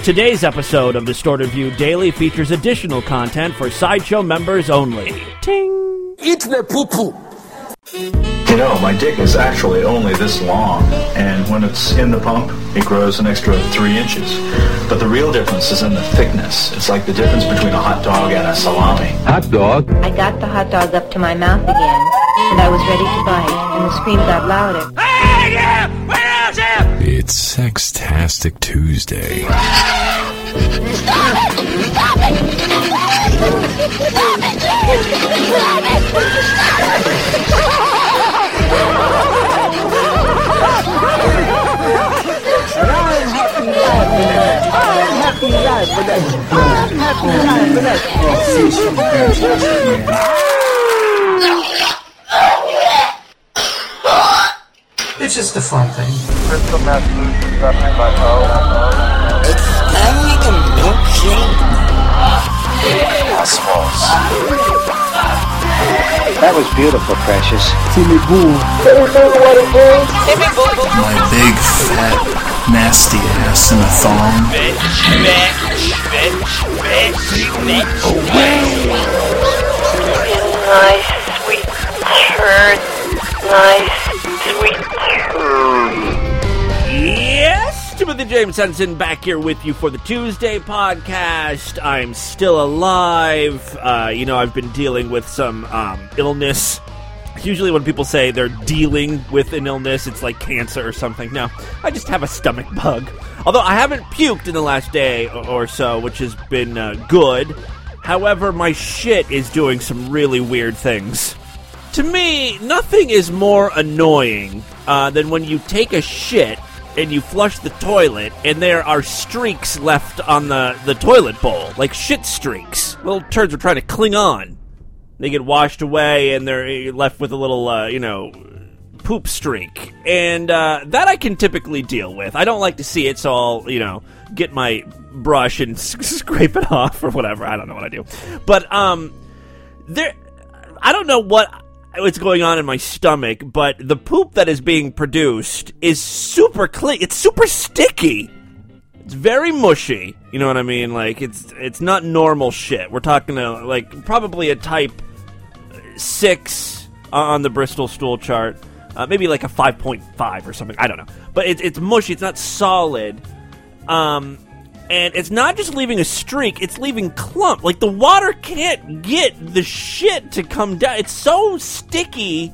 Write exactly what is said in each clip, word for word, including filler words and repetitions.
Today's episode of Distorted View Daily features additional content for Sideshow members only. Ting! Eat the poo-poo! You know, my dick is actually only this long, and when it's in the pump, it grows an extra three inches. But the real difference is in the thickness. It's like the difference between a hot dog and a salami. Hot dog? I got the hot dog up to my mouth again, and I was ready to bite, and the scream got louder. Hey, yeah! Where is it? It's Sextastic Tuesday. Stop it! Stop it! Stop it! Stop it! And I'm happy life for that. I'm happy life for that. I'm happy life for that. It's just a fun thing. Crystal meth solution suffering by O. It's kind of like a milkshake. Osmoles. That was beautiful, Precious. Timmy Boo. My big, fat, nasty ass in a thong. Bitch, bitch, bitch, bitch, bitch. Away. Nice, sweet turd. Nice, sweet turd. Yes, Timothy James Henson back here with you for the Tuesday podcast. I'm still alive. Uh, you know, I've been dealing with some um, illness. Usually when people say they're dealing with an illness, it's like cancer or something. No, I just have a stomach bug. Although I haven't puked in the last day or so, which has been uh, good. However, my shit is doing some really weird things. To me, nothing is more annoying uh, than when you take a shit and you flush the toilet and there are streaks left on the, the toilet bowl. Like shit streaks. Little turds are trying to cling on. They get washed away and they're left with a little, uh, you know, poop streak. And uh, that I can typically deal with. I don't like to see it, so I'll, you know, get my brush and scrape it off or whatever. I don't know what I do. But, um, there, I don't know what... what's going on in my stomach, but the poop that is being produced is super clean. It's super sticky. It's very mushy. You know what I mean? Like, it's it's not normal shit. We're talking to, like, probably a type six on the Bristol stool chart. Uh, maybe like a five point five or something. I don't know. But it, it's mushy. It's not solid. Um... And it's not just leaving a streak, it's leaving clump. Like, the water can't get the shit to come down. It's so sticky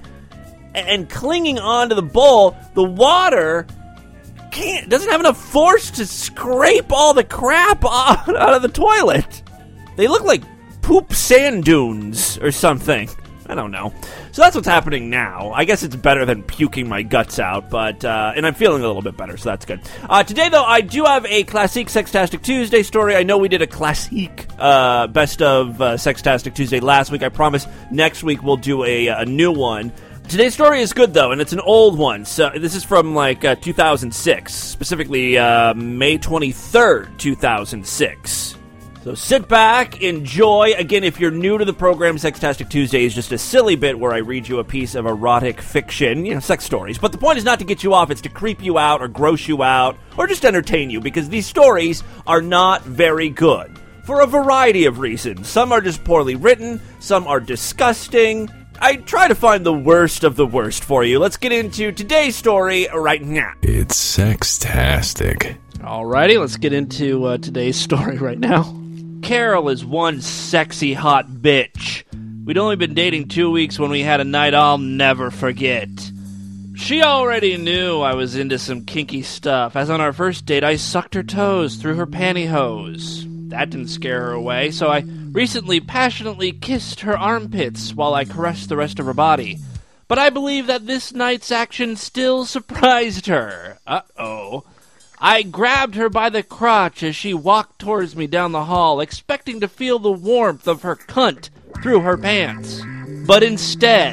and clinging onto the bowl, the water can't, doesn't have enough force to scrape all the crap out, out of the toilet. They look like poop sand dunes or something. I don't know. So that's what's happening now. I guess it's better than puking my guts out, but, uh, and I'm feeling a little bit better, so that's good. Uh, today, though, I do have a classic Sextastic Tuesday story. I know we did a classic, uh, best of uh, Sextastic Tuesday last week. I promise next week we'll do a, a new one. Today's story is good, though, and it's an old one. So this is from, like, uh, two thousand six, specifically uh, May twenty-third, two thousand six. So sit back, enjoy. Again, if you're new to the program, Sextastic Tuesday is just a silly bit where I read you a piece of erotic fiction, you know, sex stories. But the point is not to get you off, it's to creep you out or gross you out or just entertain you, because these stories are not very good for a variety of reasons. Some are just poorly written, some are disgusting. I try to find the worst of the worst for you. Let's get into today's story right now. It's Sextastic. Alrighty, let's get into uh, today's story right now. Carol is one sexy hot bitch. We'd only been dating two weeks when we had a night I'll never forget. She already knew I was into some kinky stuff, as on our first date I sucked her toes through her pantyhose. That didn't scare her away, so I recently passionately kissed her armpits while I caressed the rest of her body. But I believe that this night's action still surprised her. Uh-oh. I grabbed her by the crotch as she walked towards me down the hall, expecting to feel the warmth of her cunt through her pants. But instead,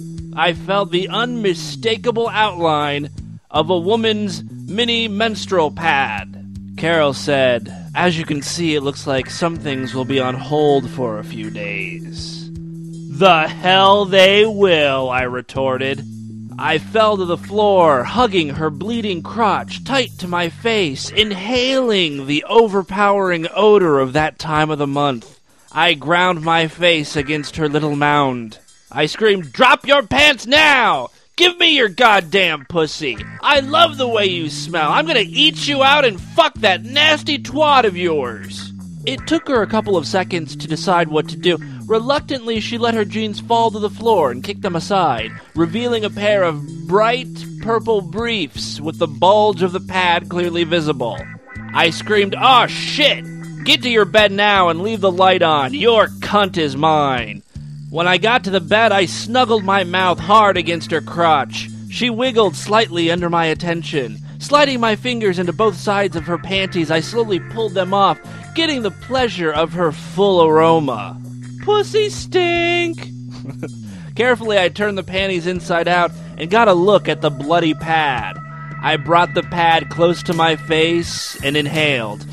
I felt the unmistakable outline of a woman's mini menstrual pad. Carol said, "As you can see, it looks like some things will be on hold for a few days." "The hell they will," I retorted. I fell to the floor, hugging her bleeding crotch tight to my face, inhaling the overpowering odor of that time of the month. I ground my face against her little mound. I screamed, "Drop your pants now! Give me your goddamn pussy! I love the way you smell! I'm gonna eat you out and fuck that nasty twat of yours!" It took her a couple of seconds to decide what to do. Reluctantly, she let her jeans fall to the floor and kicked them aside, revealing a pair of bright purple briefs with the bulge of the pad clearly visible. I screamed, "Aw, shit! Get to your bed now and leave the light on. Your cunt is mine." When I got to the bed, I snuggled my mouth hard against her crotch. She wiggled slightly under my attention. Sliding my fingers into both sides of her panties, I slowly pulled them off, getting the pleasure of her full aroma. Pussy stink! Carefully, I turned the panties inside out and got a look at the bloody pad. I brought the pad close to my face and inhaled.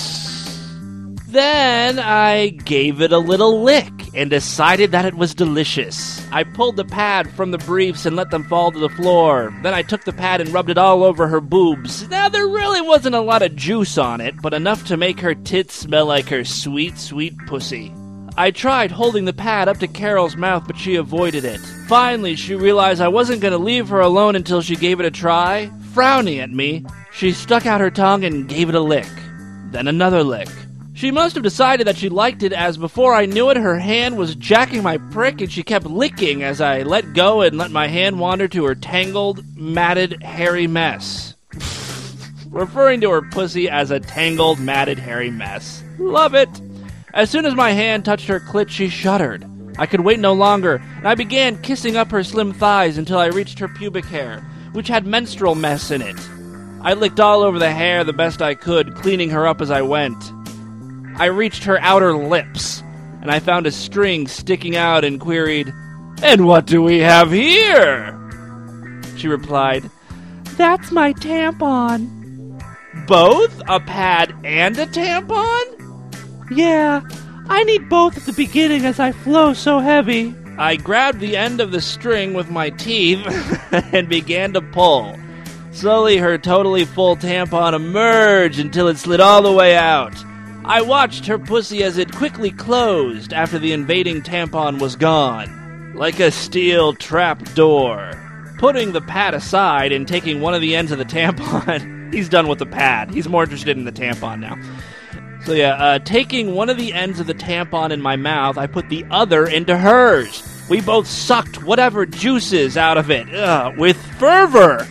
Then I gave it a little lick and decided that it was delicious. I pulled the pad from the briefs and let them fall to the floor. Then I took the pad and rubbed it all over her boobs. Now, there really wasn't a lot of juice on it, but enough to make her tits smell like her sweet, sweet pussy. I tried holding the pad up to Carol's mouth, but she avoided it. Finally, she realized I wasn't going to leave her alone until she gave it a try. Frowning at me, she stuck out her tongue and gave it a lick. Then another lick. She must have decided that she liked it, as before I knew it, her hand was jacking my prick and she kept licking as I let go and let my hand wander to her tangled, matted, hairy mess. Referring to her pussy as a tangled, matted, hairy mess. Love it! As soon as my hand touched her clit, she shuddered. I could wait no longer, and I began kissing up her slim thighs until I reached her pubic hair, which had menstrual mess in it. I licked all over the hair the best I could, cleaning her up as I went. I reached her outer lips, and I found a string sticking out and queried, "And what do we have here?" She replied, "That's my tampon." "Both? A pad and a tampon?" "Yeah, I need both at the beginning as I flow so heavy." I grabbed the end of the string with my teeth and began to pull. Slowly, her totally full tampon emerged until it slid all the way out. I watched her pussy as it quickly closed after the invading tampon was gone, like a steel trap door. Putting the pad aside and taking one of the ends of the tampon, he's done with the pad. He's more interested in the tampon now. So yeah, uh, taking one of the ends of the tampon in my mouth, I put the other into hers. We both sucked whatever juices out of it, ugh, with fervor.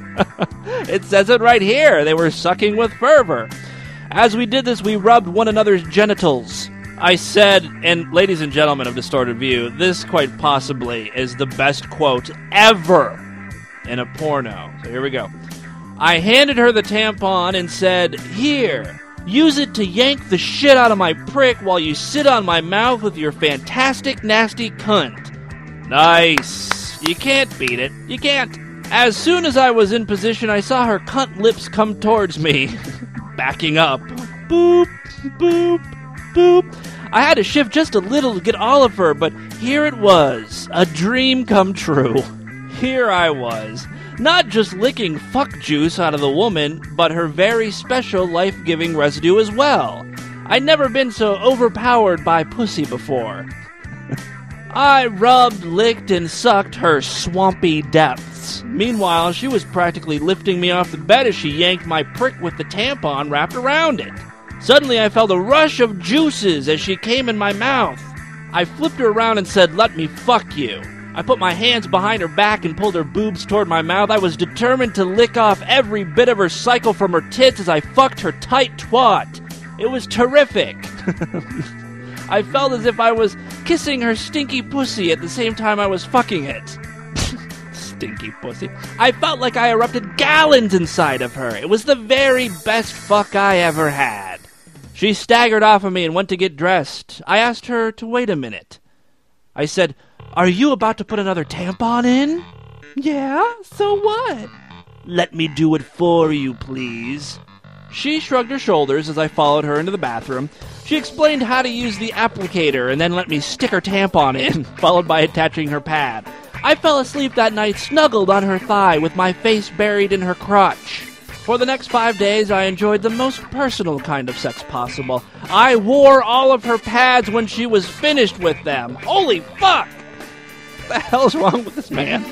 It says it right here. They were sucking with fervor. As we did this, we rubbed one another's genitals. I said, and ladies and gentlemen of Distorted View, this quite possibly is the best quote ever in a porno. So here we go. I handed her the tampon and said, "Here, use it to yank the shit out of my prick while you sit on my mouth with your fantastic, nasty cunt." Nice. You can't beat it. You can't. As soon as I was in position, I saw her cunt lips come towards me. Backing up. Boop, boop, boop. I had to shift just a little to get all of her, but here it was. A dream come true. Here I was. Not just licking fuck juice out of the woman, but her very special life-giving residue as well. I'd never been so overpowered by pussy before. I rubbed, licked, and sucked her swampy depths. Meanwhile, she was practically lifting me off the bed as she yanked my prick with the tampon wrapped around it. Suddenly, I felt a rush of juices as she came in my mouth. I flipped her around and said, "Let me fuck you." I put my hands behind her back and pulled her boobs toward my mouth. I was determined to lick off every bit of her cycle from her tits as I fucked her tight twat. It was terrific. I felt as if I was kissing her stinky pussy at the same time I was fucking it. Stinky pussy. I felt like I erupted gallons inside of her. It was the very best fuck I ever had. She staggered off of me and went to get dressed. I asked her to wait a minute. I said, "Are you about to put another tampon in?" "Yeah, so what?" "Let me do it for you, please." She shrugged her shoulders as I followed her into the bathroom. She explained how to use the applicator and then let me stick her tampon in, followed by attaching her pad. I fell asleep that night snuggled on her thigh with my face buried in her crotch. For the next five days, I enjoyed the most personal kind of sex possible. I wore all of her pads when she was finished with them. Holy fuck! What the hell's wrong with this man?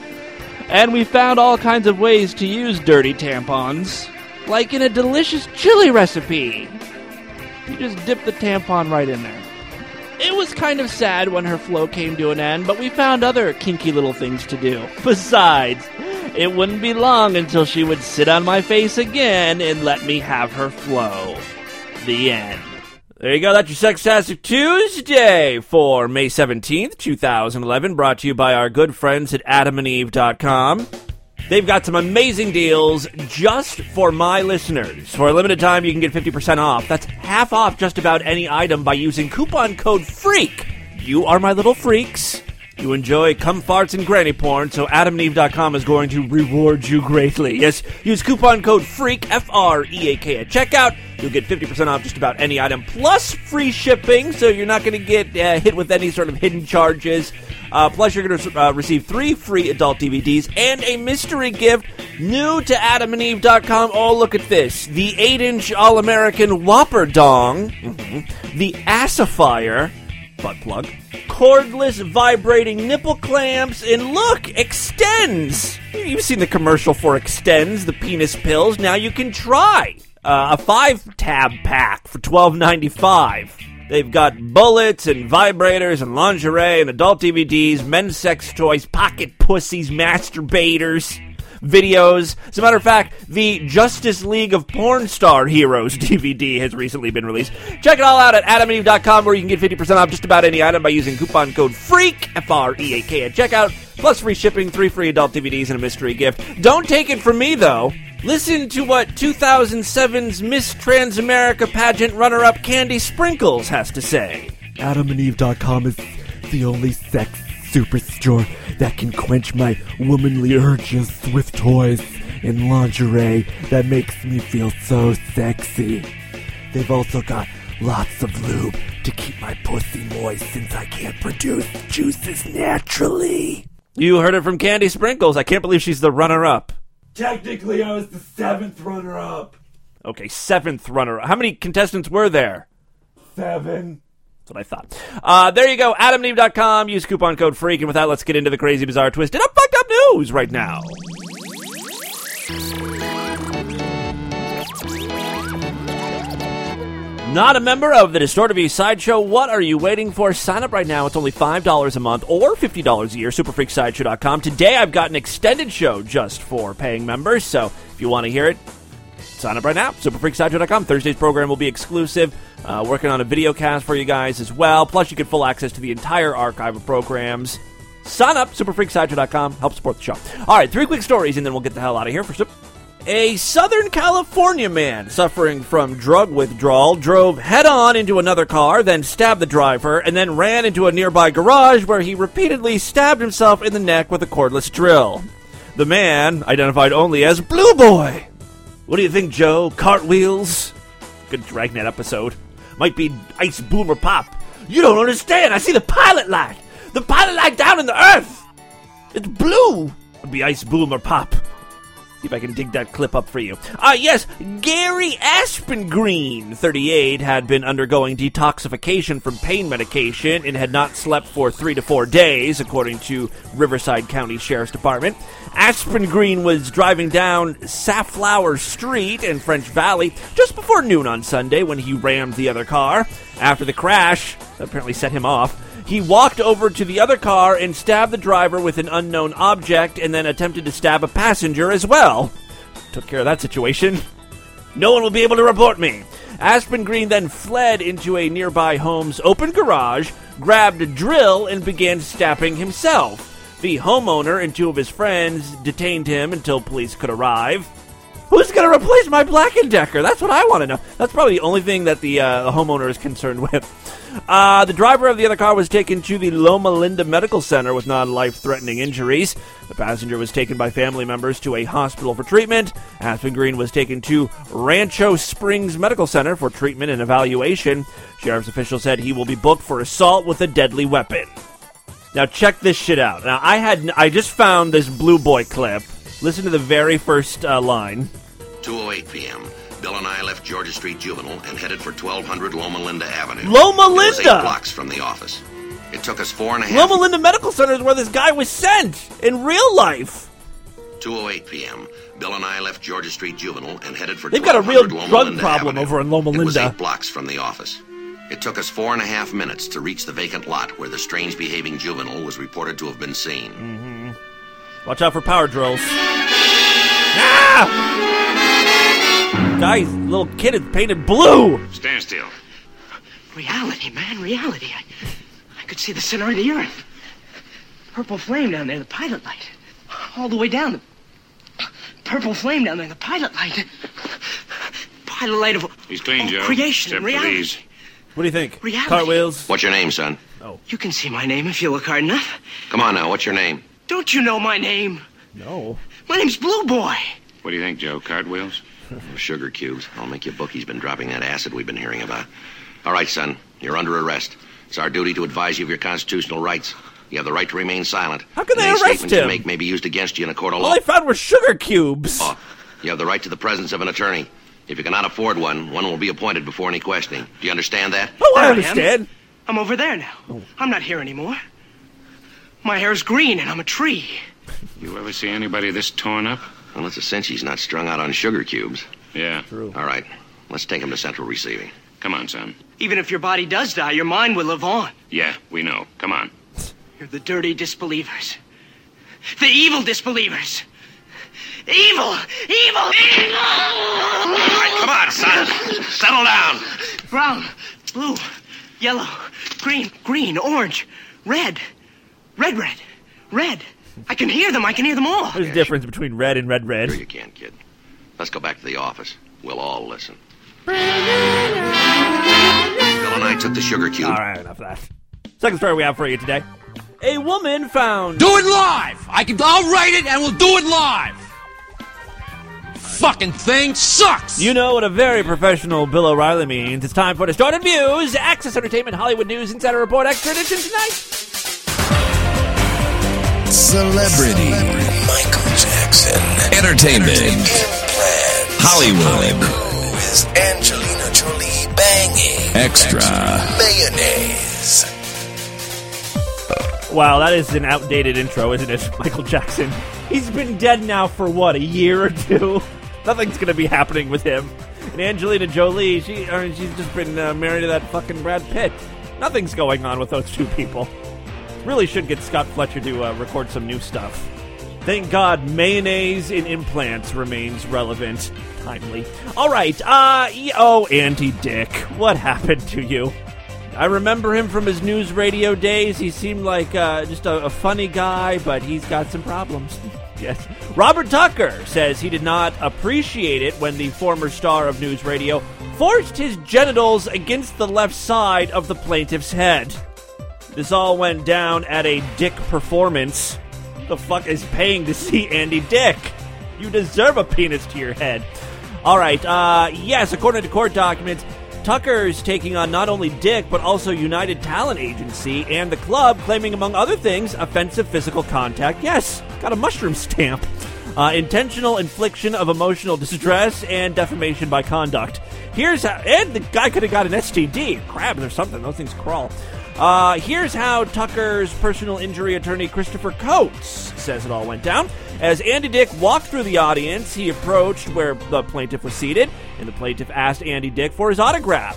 And we found all kinds of ways to use dirty tampons. Like in a delicious chili recipe. You just dip the tampon right in there. It was kind of sad when her flow came to an end, but we found other kinky little things to do. Besides, it wouldn't be long until she would sit on my face again and let me have her flow. The end. There you go, that's your Sextastic Tuesday for May seventeenth, twenty eleven, brought to you by our good friends at adam and eve dot com. They've got some amazing deals just for my listeners. For a limited time, you can get fifty percent off. That's half off just about any item by using coupon code FREAK. You are my little freaks. You enjoy cum farts and granny porn, so adam and eve dot com is going to reward you greatly. Yes, use coupon code FREAK, F R E A K, at checkout. You'll get fifty percent off just about any item, plus free shipping, so you're not going to get uh, hit with any sort of hidden charges. Uh, plus, you're going to uh, receive three free adult D V Ds and a mystery gift new to adam and eve dot com. Oh, look at this. The eight inch All-American Whopper Dong, mm-hmm. the Assifier, butt plug, cordless vibrating nipple clamps, and look, Extends. You've seen the commercial for Extends, the penis pills. Now you can try uh, a five-tab pack for twelve ninety-five. They've got bullets and vibrators and lingerie and adult D V Ds, men's sex toys, pocket pussies, masturbators, videos. As a matter of fact, the Justice League of Porn Star Heroes D V D has recently been released. Check it all out at adam and eve dot com, where you can get fifty percent off just about any item by using coupon code FREAK, F R E A K, at checkout, plus free shipping, three free adult D V Ds, and a mystery gift. Don't take it from me, though. Listen to what two thousand seven's Miss Transamerica pageant runner-up Candy Sprinkles has to say. adam and eve dot com is the only sex superstore that can quench my womanly urges with toys and lingerie that makes me feel so sexy. They've also got lots of lube to keep my pussy moist since I can't produce juices naturally. You heard it from Candy Sprinkles. I can't believe she's the runner-up. Technically, I was the seventh runner-up. Okay, seventh runner-up. How many contestants were there? Seven. That's what I thought. Uh, there you go, adam and eve dot com. Use coupon code FREAK. And with that, let's get into the crazy, bizarre, twisted up, fucked up news right now. Not a member of the Distorted View Sideshow? What are you waiting for? Sign up right now. It's only five dollars a month or fifty dollars a year. super freak sideshow dot com. Today, I've got an extended show just for paying members, so if you want to hear it, sign up right now. super freak sideshow dot com. Thursday's program will be exclusive. Uh, working on a video cast for you guys as well. Plus, you get full access to the entire archive of programs. Sign up. super freak sideshow dot com. Help support the show. All right, three quick stories, and then we'll get the hell out of here. First up, a Southern California man suffering from drug withdrawal drove head-on into another car, then stabbed the driver, and then ran into a nearby garage where he repeatedly stabbed himself in the neck with a cordless drill. The man, identified only as Blue Boy. What do you think, Joe? Cartwheels? Good Dragnet episode. Might be Ice Boom or Pop. You don't understand. I see the pilot light. The pilot light down in the earth. It's blue. It'd be Ice Boom or Pop. See if I can dig that clip up for you. Ah, uh, yes, Gary Aspengreen, thirty-eight, had been undergoing detoxification from pain medication and had not slept for three to four days, according to Riverside County Sheriff's Department. Aspengreen was driving down Safflower Street in French Valley just before noon on Sunday when he rammed the other car. After the crash, that apparently set him off, he walked over to the other car and stabbed the driver with an unknown object and then attempted to stab a passenger as well. Took care of that situation. No one will be able to report me. Aspengreen then fled into a nearby home's open garage, grabbed a drill, and began stabbing himself. The homeowner and two of his friends detained him until police could arrive. Who's going to replace my Black and Decker? That's what I want to know. That's probably the only thing that the, uh, the homeowner is concerned with. Uh, the driver of the other car was taken to the Loma Linda Medical Center with non-life-threatening injuries. The passenger was taken by family members to a hospital for treatment. Aspengreen was taken to Rancho Springs Medical Center for treatment and evaluation. Sheriff's officials said he will be booked for assault with a deadly weapon. Now check this shit out. Now I had n- I just found this Blue Boy clip. Listen to the very first uh, line. two oh eight p.m. Bill and I left Georgia Street Juvenile and headed for twelve hundred Loma Linda Avenue. Loma It was eight Linda! blocks from the office. It took us four and a half... Loma Linda Medical Center is where this guy was sent in real life. two oh eight p.m. Bill and I left Georgia Street Juvenile and headed for They've got a real Loma drug Linda problem Avenue. over in Loma It was Linda. eight blocks from the office. It took us four and a half minutes to reach the vacant lot where the strange-behaving juvenile was reported to have been seen. Mm-hmm. Watch out for power drills. Ah! Guy's little kid is painted blue. Stand still. Reality, man, reality. I, I could see the center of the earth. Purple flame down there, the pilot light. All the way down. The purple flame down there, the pilot light. Pilot light of He's clean, oh, Joe. creation, Except for reality. these. What do you think? Reality. Cartwheels? What's your name, son? Oh. You can see my name if you look hard enough. Come on now, what's your name? Don't you know my name? No. My name's Blue Boy. What do you think, Joe? Cartwheels? Sugar cubes. I'll make you book he's been dropping that acid we've been hearing about. All right, son. You're under arrest. It's our duty to advise you of your constitutional rights. You have the right to remain silent. How can they Any arrest statements him? you make may be used against you in a court of All law. I found were sugar cubes. Oh, you have the right to the presence of an attorney. If you cannot afford one, one will be appointed before any questioning. Do you understand that? Oh, I There I understand. am. I'm over there now. Oh. I'm not here anymore. My hair's green and I'm a tree. You ever see anybody this torn up? Well, it's a cinch he's not strung out on sugar cubes. Yeah. True. All right. Let's take him to Central Receiving. Come on, son. Even if your body does die, your mind will live on. Yeah, we know. Come on. You're the dirty disbelievers. The evil disbelievers. Evil! Evil! Evil! All right, come on, son. Settle down. Brown, blue, yellow, green, green, orange, red, red, red, red. I can hear them. I can hear them all. There's a difference between red and red red. Sure you can, kid. Let's go back to the office. We'll all listen. Bill and I took the sugar cube. All right, enough of that. Second story we have for you today. A woman found... Do it live! I can, I'll write it and we'll do it live! Fucking thing sucks! You know what a very professional Bill O'Reilly means. It's time for Distorted Views, Access Entertainment, Hollywood News, Insider Report, Extra Edition tonight. Celebrity. Michael Jackson. Entertainment. Implants. Hollywood. Who is Angelina Jolie banging? Extra. Mayonnaise. Wow, that is an outdated intro, isn't it? Michael Jackson. He's been dead now for, what, a year or two? Nothing's going to be happening with him. And Angelina Jolie, she, I mean, she's just been uh, married to that fucking Brad Pitt. Nothing's going on with those two people. Really should get Scott Fletcher to uh, record some new stuff. Thank God mayonnaise in implants remains relevant. Timely. All right, uh, oh, Andy Dick, what happened to you? I remember him from his news radio days. He seemed like uh, just a, a funny guy, but he's got some problems. Yes. Robert Tucker says he did not appreciate it when the former star of news radio forced his genitals against the left side of the plaintiff's head. This all went down at a Dick performance. The fuck is paying to see Andy Dick? You deserve a penis to your head. All right, uh, yes, according to court documents, Tucker's taking on not only Dick, but also United Talent Agency and the club, claiming, among other things, offensive physical contact. Yes, got a mushroom stamp. Uh, intentional infliction of emotional distress and defamation by conduct. Here's how, and the guy could have got an S T D, crabs or something. Those things crawl. Uh, here's how Tucker's personal injury attorney, Christopher Coates, says it all went down. As Andy Dick walked through the audience, he approached where the plaintiff was seated, and the plaintiff asked Andy Dick for his autograph.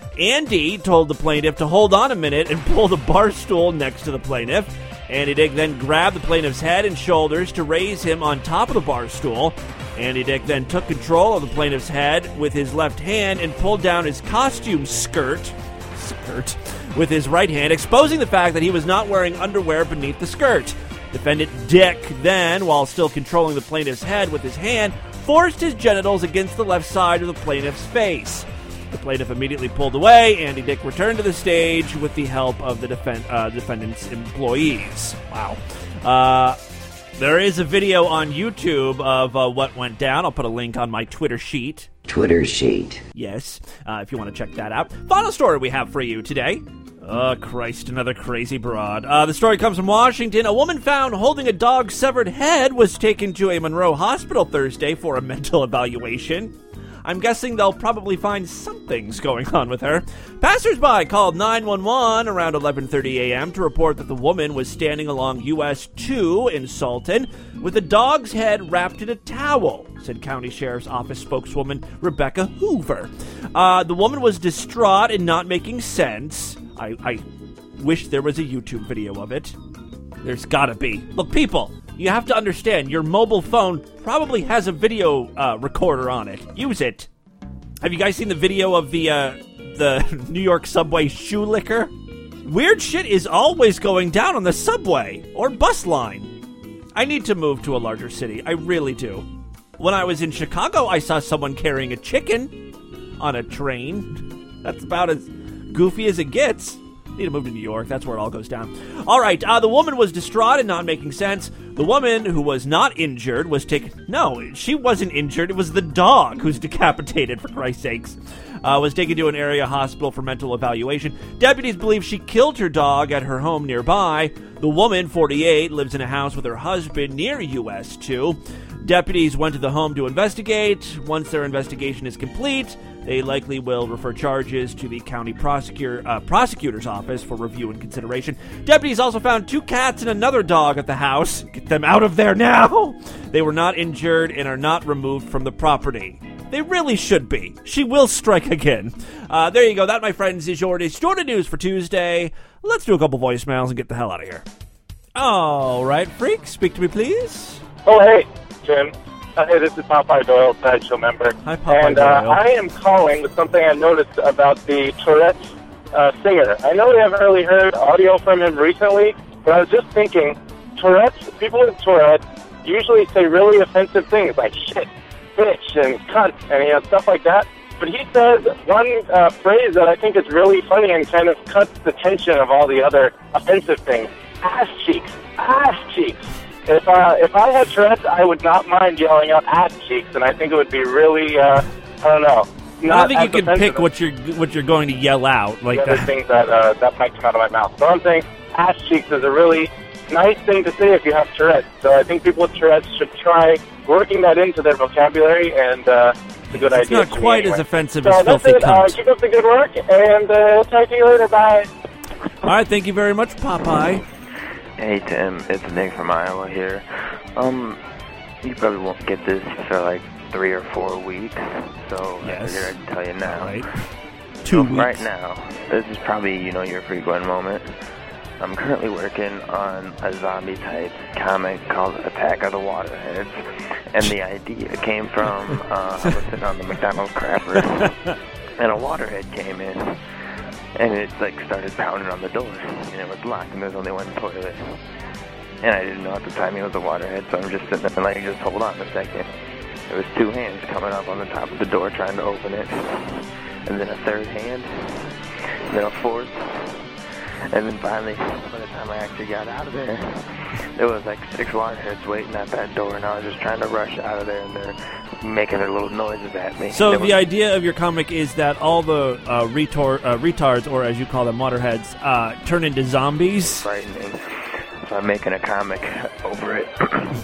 Andy told the plaintiff to hold on a minute and pull the bar stool next to the plaintiff. Andy Dick then grabbed the plaintiff's head and shoulders to raise him on top of the bar stool. Andy Dick then took control of the plaintiff's head with his left hand and pulled down his costume skirt, skirt with his right hand, exposing the fact that he was not wearing underwear beneath the skirt. Defendant Dick then, while still controlling the plaintiff's head with his hand, forced his genitals against the left side of the plaintiff's face. The plaintiff immediately pulled away. Andy Dick returned to the stage with the help of the defen- uh, defendant's employees. Wow. Uh, there is a video on YouTube of uh, what went down. I'll put a link on my Twitter sheet. Twitter sheet. Yes, uh, if you want to check that out. Final story we have for you today. Oh, Christ, another crazy broad. Uh, the story comes from Washington. A woman found holding a dog's severed head was taken to a Monroe hospital Thursday for a mental evaluation. I'm guessing they'll probably find something's going on with her. Passers-by called nine one one around eleven thirty a.m. to report that the woman was standing along U S two in Salton with a dog's head wrapped in a towel, said County Sheriff's Office spokeswoman Rebecca Hoover. Uh, the woman was distraught and not making sense. I, I wish there was a YouTube video of it. There's gotta be. Look, people, you have to understand, your mobile phone probably has a video uh, recorder on it. Use it. Have you guys seen the video of the uh, the New York subway shoe licker? Weird shit is always going down on the subway or bus line. I need to move to a larger city. I really do. When I was in Chicago, I saw someone carrying a chicken on a train. That's about as goofy as it gets. Need to move to New York. That's where it all goes down. All right. Uh, the woman was distraught and not making sense. The woman who was not injured was taken... No, she wasn't injured. It was the dog who's decapitated, for Christ's sakes. Uh, was taken to an area hospital for mental evaluation. Deputies believe she killed her dog at her home nearby. The woman, forty-eight, lives in a house with her husband near U S two. Deputies went to the home to investigate. Once their investigation is complete, they likely will refer charges to the county prosecutor, uh, prosecutor's office for review and consideration. Deputies also found two cats and another dog at the house. Get them out of there now! They were not injured and are not removed from the property. They really should be. She will strike again. Uh, there you go. That, my friends, is your distorted news for Tuesday. Let's do a couple voicemails and get the hell out of here. All right, freak, speak to me, please. Oh, hey, Jim. Uh, hey, this is Popeye Doyle, Sideshow member. Hi, Popeye and, uh, Doyle. I am calling with something I noticed about the Tourette's uh, singer. I know we haven't really heard audio from him recently, but I was just thinking, Tourette's, people with Tourette's usually say really offensive things like shit, bitch, and cunt, and you know, stuff like that. But he says one uh, phrase that I think is really funny and kind of cuts the tension of all the other offensive things. Ass cheeks. Ass cheeks. If uh, if I had Tourette's, I would not mind yelling out ass cheeks, and I think it would be really, uh, I don't know. I don't think you can pick what you're what you're going to yell out like the other that. things that uh, that might come out of my mouth. So I'm saying ass cheeks is a really nice thing to say if you have Tourette's. So I think people with Tourette's should try working that into their vocabulary, and uh, it's a good It's idea. not to me quite anyway. as offensive so as that's filthy it. Uh, cunt. keep up the good work, and uh, talk to you later. Bye. All right, thank you very much, Popeye. Hey Tim, it's Nick from Iowa here. Um, you probably won't get this for like three or four weeks, so Yes. I figured I'd tell you now. Right. So Two weeks. Right now, this is probably, you know, your frequent moment. I'm currently working on a zombie-type comic called Attack of the Waterheads, and the idea came from, uh, I was sitting on the McDonald's crapper, and a waterhead came in, and it, like, started pounding on the door, and it was locked, and there's only one toilet. And I didn't know at the time he was a waterhead, so I'm just sitting there and like, just hold on a second. There was two hands coming up on the top of the door trying to open it, and then a third hand, and then a fourth, and then finally, by the time I actually got out of there, there was like six waterheads waiting at that door, and I was just trying to rush out of there, and they're making their little noises at me. So There the was- idea of your comic is that all the uh, retor- uh, retards, or as you call them, waterheads, uh, turn into zombies. Frightening. So I'm making a comic over it.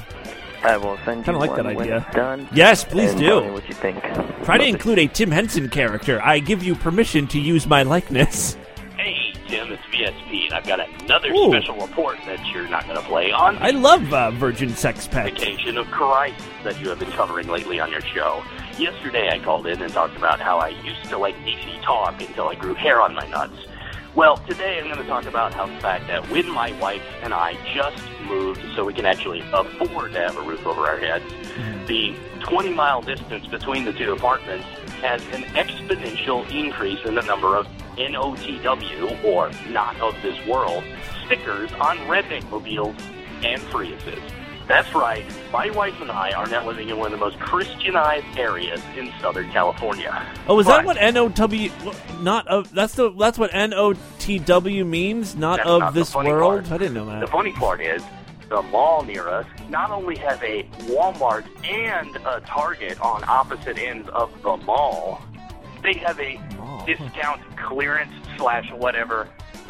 I will send you Kinda like one that when idea. it's done. Yes, please and do. Tell me what you think. Try to include a Tim Henson character. I give you permission to use my likeness. Hey, Tim, it's V S P, and I've got another Ooh. special report that you're not going to play on. I love uh, Virgin Sex Pet. Vacation of Christ that you have been covering lately on your show. Yesterday I called in and talked about how I used to like D C talk until I grew hair on my nuts. Well, today I'm going to talk about how the fact that when my wife and I just moved so we can actually afford to have a roof over our heads, the twenty mile distance between the two apartments has an exponential increase in the number of N O T W, or not of this world, stickers on redneck mobiles and Priuses. That's right, my wife and I are now living in one of the most Christianized areas in Southern California. Oh, is But that what N O W? Not of that's the that's what N O T W means? Not That's of not the this funny world? part. I didn't know that. The funny part is, the mall near us not only has a Walmart and a Target on opposite ends of the mall, they have a discount clearance slash whatever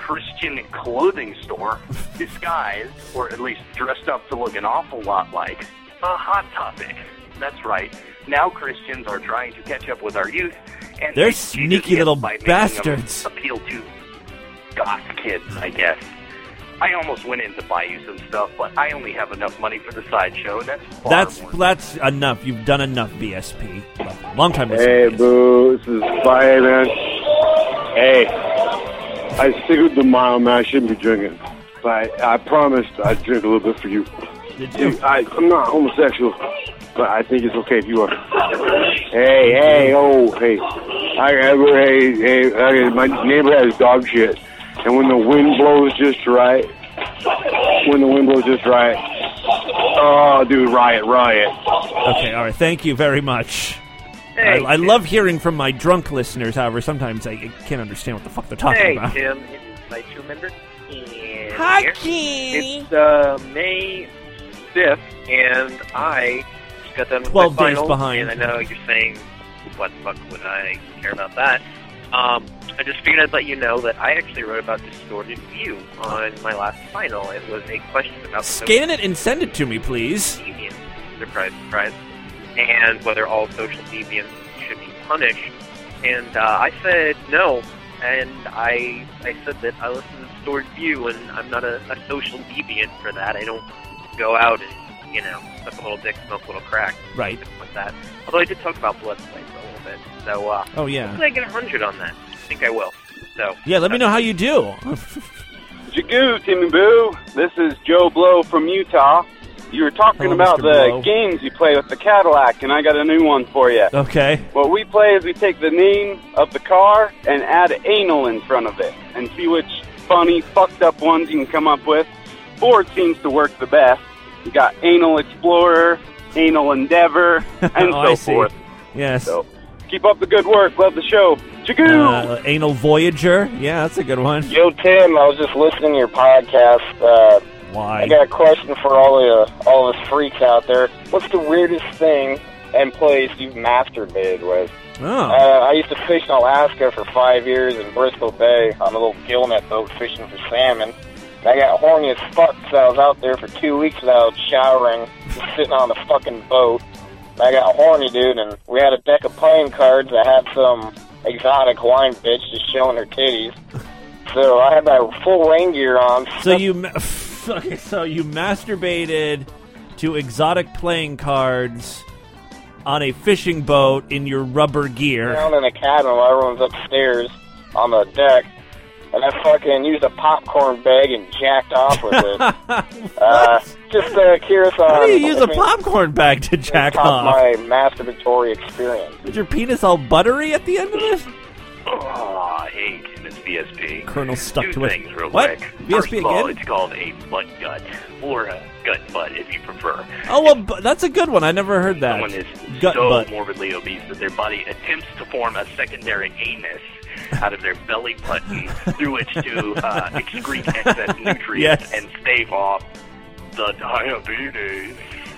Christian clothing store disguised, or at least dressed up to look an awful lot like, a Hot Topic. That's right. Now Christians are trying to catch up with our youth, and They're they sneaky little by making bastards. them appeal to goth kids, I guess. I almost went in to buy you some stuff, but I only have enough money for the sideshow, and that's far That's more. that's enough. You've done enough, V S P. Long time Hey, listener. boo. This is Fire, man. Hey, I figured the mile, man. I shouldn't be drinking. But I, I promised I'd drink a little bit for you. Did you? I, I'm not homosexual, but I think it's okay if you are. Hey, hey, oh, hey. I, I, hey, hey, I, my neighbor has dog shit. And when the wind blows just right, when the wind blows just right, oh, dude, riot, riot. Okay, all right. Thank you very much. Hey, I, I love hearing from my drunk listeners. However, sometimes I, I can't understand what the fuck they're talking Hey, about. Tim. It's my two member. And Hi, here. Keith. It's uh, May fifth, and I just got done with Twelve my days finals, behind. And I know you're saying, what the fuck would I care about that? Um, I just figured I'd let you know that I actually wrote about Distorted View on my last final. It was a question about Scan it and send it to me, please. deviance, surprise, surprise, and whether all social deviants should be punished. And uh, I said no, and I I said that I listen to Distorted View, and I'm not a, a social deviant for that. I don't go out and, you know, suck a little dick, smoke a little crack, right, something like that. Although I did talk about blood play for a little bit. So, uh, Oh, yeah. hopefully I get a hundred on that. I think I will. So, Yeah, let me know how you do. Jagoo, Timmy Boo. This is Joe Blow from Utah. You were talking Hello, about Mister the Blow. games you play with the Cadillac, and I got a new one for you. Okay. What we play is we take the name of the car and add anal in front of it, and see which funny, fucked up ones you can come up with. Ford seems to work the best. You got Anal Explorer, Anal Endeavor, and Oh, so I see. forth. Yes. So, keep up the good work. Love the show. Jagoo! Uh, Anal Voyager. Yeah, that's a good one. Yo, Tim, I was just listening to your podcast. Uh, Why? I got a question for all the all of us freaks out there. What's the weirdest thing and place you've masturbated with? Oh. Uh, I used to fish in Alaska for five years in Bristol Bay on a little gillnet boat fishing for salmon. And I got horny as fuck because I was out there for two weeks without showering, just sitting on the fucking boat. And I got horny, dude, and we had a deck of playing cards that had some exotic Hawaiian bitch just showing her titties. So I had my full rain gear on. So you, ma- okay, so you masturbated to exotic playing cards on a fishing boat in your rubber gear. down in a cabin while everyone's upstairs on the deck. And I fucking used a popcorn bag and jacked off with it. uh, just uh, curious on... How do you use I a mean, popcorn bag to jack top off? my masturbatory experience. Is your penis all buttery at the end of it? Oh, hey, Tim, it's V S P. Colonel stuck Two to it. things real What? quick. V S P First of all, again? it's called a butt gut, or a gut butt if you prefer. Oh, well, bu- that's a good one. I never heard that. Someone is Gut so butt. morbidly obese that their body attempts to form a secondary anus out of their belly button through which to uh, excrete excess nutrients Yes. and stave off the diabetes.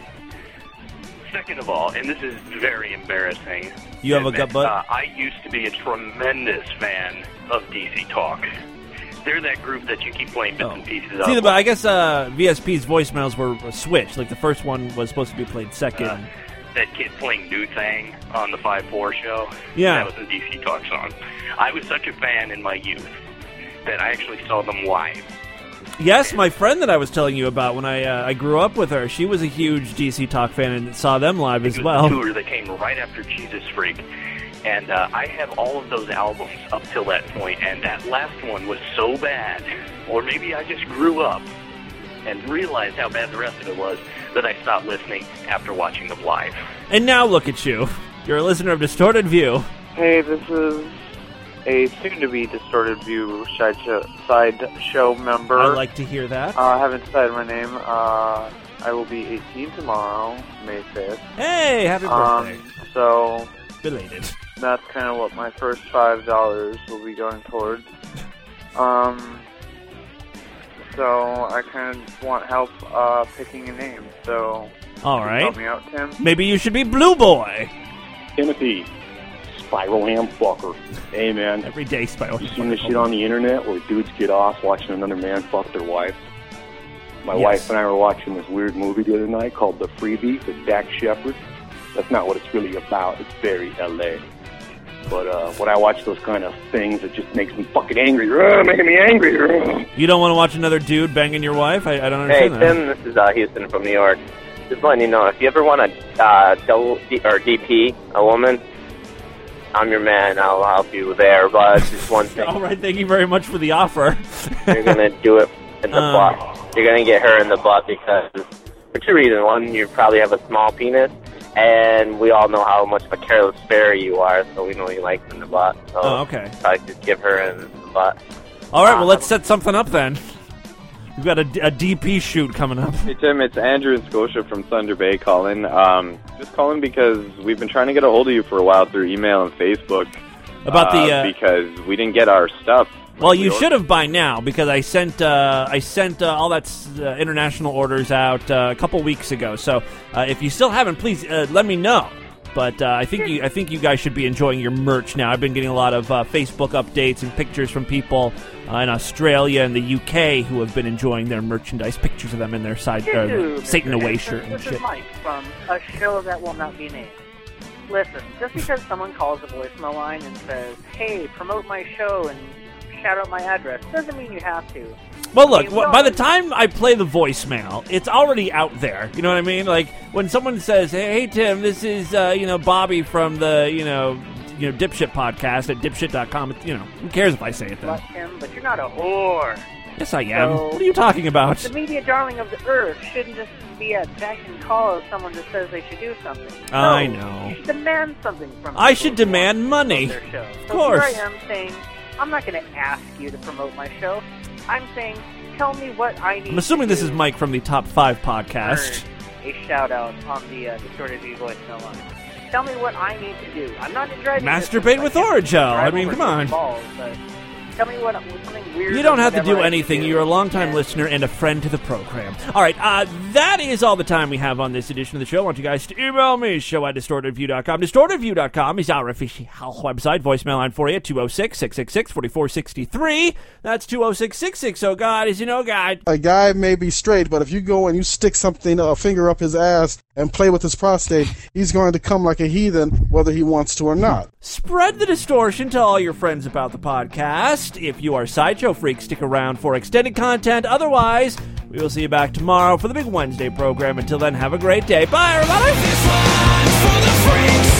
Second of all, and this is very embarrassing. You have a admit, gut butt? Uh, I used to be a tremendous fan of D C Talk. They're that group that you keep playing bits and pieces See, of. but I guess uh, V S P's voicemails were switched. Like the first one was supposed to be played second. Uh, that kid playing New Thang on the five four show. Yeah. That was a D C Talk song. I was such a fan in my youth that I actually saw them live. Yes, my friend that I was telling you about when I uh, I grew up with her, she was a huge D C Talk fan and saw them live as It was well. a tour that came right after Jesus Freak. And uh, I have all of those albums up till that point, and that last one was so bad, or maybe I just grew up and realized how bad the rest of it was, that I stopped listening after watching them live. And now look at you. You're a listener of Distorted View. Hey, this is a soon-to-be Distorted View side show, side show member. I like to hear that. Uh, I haven't decided my name. Uh, I will be eighteen tomorrow, May fifth. Hey, happy birthday. Um, so... Belated. That's kind of what my first five dollars will be going towards. Um... So, I kind of want help uh, picking a name, so... All can you right. help me out, Tim? Maybe you should be Blue Boy. Timothy, Spiral Ham fucker. Hey, man. Every day, Spiral You Ham seen this fucker. shit on the internet where dudes get off watching another man fuck their wife? My Yes. wife and I were watching this weird movie the other night called The Freebie with Dak Shepard. That's not what it's really about. It's very L A. But uh, when I watch those kind of things, it just makes me fucking angry. Ugh, making me angry. Ugh. You don't want to watch another dude banging your wife? I, I don't Hey, understand that. Tim, this is uh, Houston from New York. Just letting you know, if you ever want to uh, double D- or D P a woman, I'm your man. I'll help you there. But just one thing. All right, thank you very much for the offer. You're going to do it in the Uh. butt. You're going to get her in the butt because, for two reasons. One, you probably have a small penis, and we all know how much of a careless fairy you are, so we know you like in the butt. So Oh, okay. I just give her in the butt. All right, well, let's set something up then. We've got a, a D P shoot coming up. Hey, Tim, it's Andrew and Scotia from Thunder Bay calling. Um, just calling because we've been trying to get a hold of you for a while through email and Facebook. About the, uh, because we didn't get our stuff. Well, you should have by now because I sent uh, I sent uh, all that uh, international orders out uh, a couple weeks ago. So uh, if you still haven't, please uh, let me know. But uh, I think you I think you guys should be enjoying your merch now. I've been getting a lot of uh, Facebook updates and pictures from people uh, in Australia and the U K who have been enjoying their merchandise. Pictures of them in their side uh, Hello, Satan Mister Away Henson. shirt and This shit. is Mike from a show that will not be named. Listen, just because someone calls the voicemail line and says, "Hey, promote my show and shout out my address," doesn't mean you have to. Well, look, I mean, wh- by the time I play the voicemail, it's already out there. You know what I mean? Like, when someone says, hey, hey Tim, this is, uh, you know, Bobby from the, you know, you know, Dipshit podcast at dipshit dot com. You know, who cares if I say it then? But, Tim, but you're not a whore. Yes, I am. So- What are you talking about? The media darling of the earth shouldn't just be at beck and call of someone that says they should do something. I No, know. You should demand something from I people should who demand want money. to promote their show. Of So course. here I am saying, I'm not going to ask you to promote my show. I'm saying, tell me what I need I'm assuming to this do is Mike from the Top five to podcast. earn a shout out on the uh, Distorted View voicemail line. Tell me what I need to do. I'm not driving Masturbate with Oragel. I mean, come on. Balls, but tell me what something weird. You don't or have to whatever do I anything. can do. You're a longtime listener and a friend to the program. All right, uh, that is all the time we have on this edition of the show. I want you guys to email me, show at distorted view dot com. distorted view dot com is our official website. Voicemail line for you, two oh six, six six six, four four six three. That's two oh six, six six oh, God is you know, God. A guy may be straight, but if you go and you stick something, a finger up his ass and play with his prostate, he's going to come like a heathen, whether he wants to or not. Spread the distortion to all your friends about the podcast. If you are Sideshow freaks, stick around for extended content. Otherwise, we will see you back tomorrow for the big Wednesday program. Until then, have a great day. Bye, everybody.